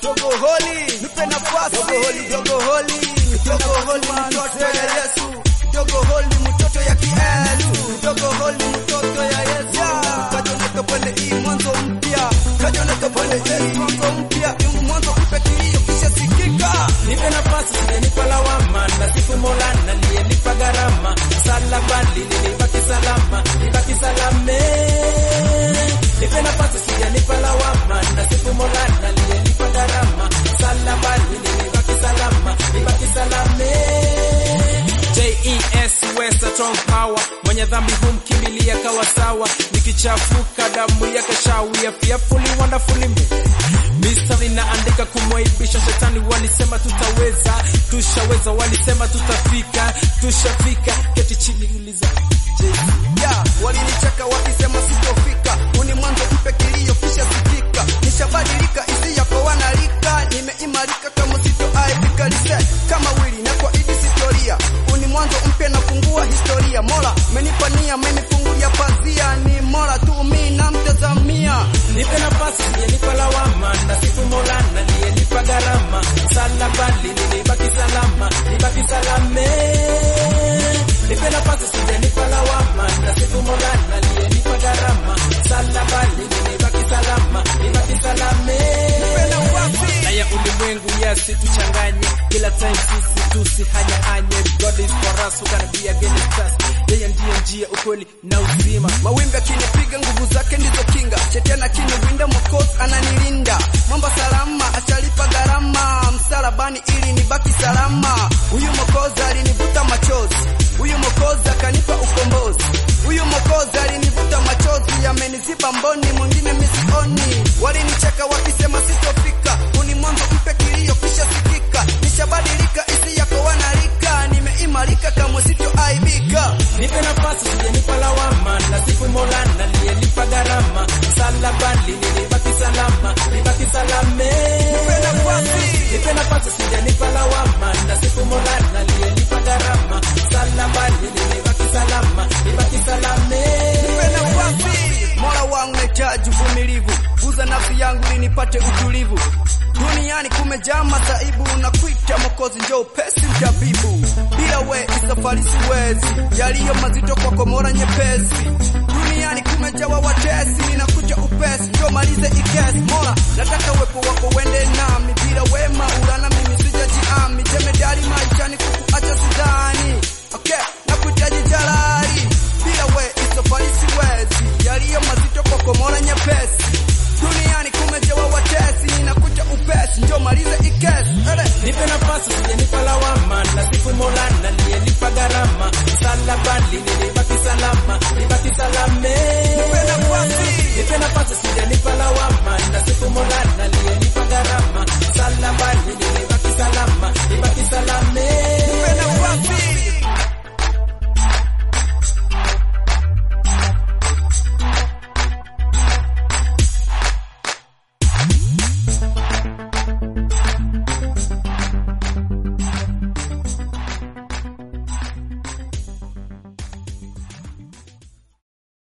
Dogo holi, nipe nafasi. Dogo holi, mtoto ya Yesu. Dogo holi, mtoto ya Yesu. Dogo holi, mtoto ya Yesu. Kajoneka pale hii mwanzo mpya. Kajoneka pale hii mwanzo mpya. Mwanzo mpya kilio kisha sikika. Nipe nafasi sijanipa lawama, na siku Mola aliyenipa gharama. Msalabani nilibaki salama, nibaki salame. Nipe nafasi sijanipa lawama, na siku Mola aliyenipa gharama. Msalabani nilibaki salama, nibaki salame. JES strong power, mwenye dhambi humkimbilia kawa sawa. Nikichafuka damu yake shawia, fearfully wonderfully made. Mistari naandika kumwaibisha shetani, walisema tutaweza, tushaweza, walisema tutafika, tushafika. Keti chini uliza walinicheka wakisema sitofika. Uni mwanzo mpya kilio kisha sikika. Nishabadilika isi yako wanalika. Nimeimarika kama sitoaibika lise. Kama wili na kwa idi historia. Uni mwanzo mpya nafungua historia. Mola menipa nia, menifungulia pazia. Ni Mola tu mimi namtazamia. Nipe nafasi sijanipa lawama, na siku Mola aliyenipa gharama. Msalabani nilibaki salama, nibaki salame. Nipe nafasi sijanipa lawama, na siku Mola aliyenipa gharama. Msalabani nilibaki salama, nibaki salame. Na ya ulimwengu yasi tuchanganye, kila time sisi tusihanyahanye. God is for us, who can be against us? Yeye ndiye njia, ukweli na uzima. Mawimbi akinipiga nguvu zake ndizo kinga. Shetani akiniwinda Mwokozi ananilinda. Mambo salama achalipa gharama. Msalabani ili nibaki salama. Huyu Mwokozi alinivuta machozi. Huyu Mwokozi akanipa ukombozi. Huyu Mwokozi alinivuta machozi, ameniziba mboni, mwingine misioni. Walinicheka wakisema sitofika. Uni mwanzo mpya kilio kisha sikika. Nishabadilika isi yako wanalika. Nimeimarika kama sitoaibika. Nipe nafasi sijanipa lawama, na siku Mola aliyenipa gharama. Msalabani nilibaki salama, nibaki salame. Nipe nafasi sijanipa lawama, na siku Mola aliyenipa gharama. Msalabani nilibaki salama, nibaki salame. Mola wangu nahitaji uvumilivu. Guza nafsi yangu ili nipate utulivu. Duniani kumejaa masaibu, na kuita Mwokozi njoo upesi mtabibu. Bila we safari siwezi, yaliyo mazito kwako Mola nyepesi. Duniani kumejaa watesi, ninakuja upesi njoo malize ikesi. Mola